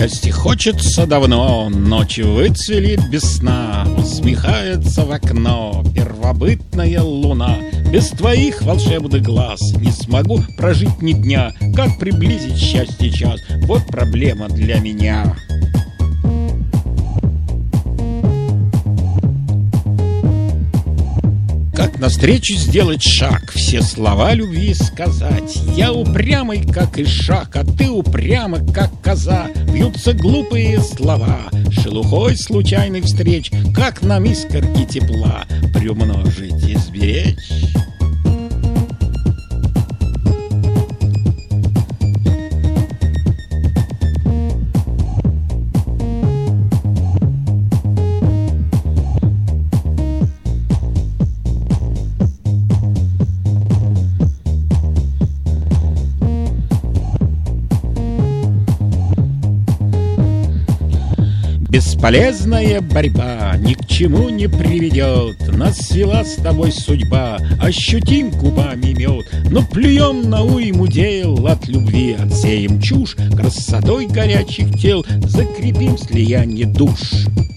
Счастье хочется давно, ночи выцвели без сна, усмехается в окно первобытная луна. Без твоих волшебных глаз не смогу прожить ни дня. Как приблизить счастье час? Вот проблема для меня. Как навстречу сделать шаг, все слова любви сказать? Я упрямый, как ишак, а ты упряма, как коза. Бьются глупые слова шелухой случайных встреч. Как нам искорки тепла приумножить и сберечь? Бесполезная борьба ни к чему не приведет. Нас свела с тобой судьба, ощутим губами мед. Но плюем на уйму дел, от любви отсеем чушь. Красотой горячих тел закрепим слияние душ.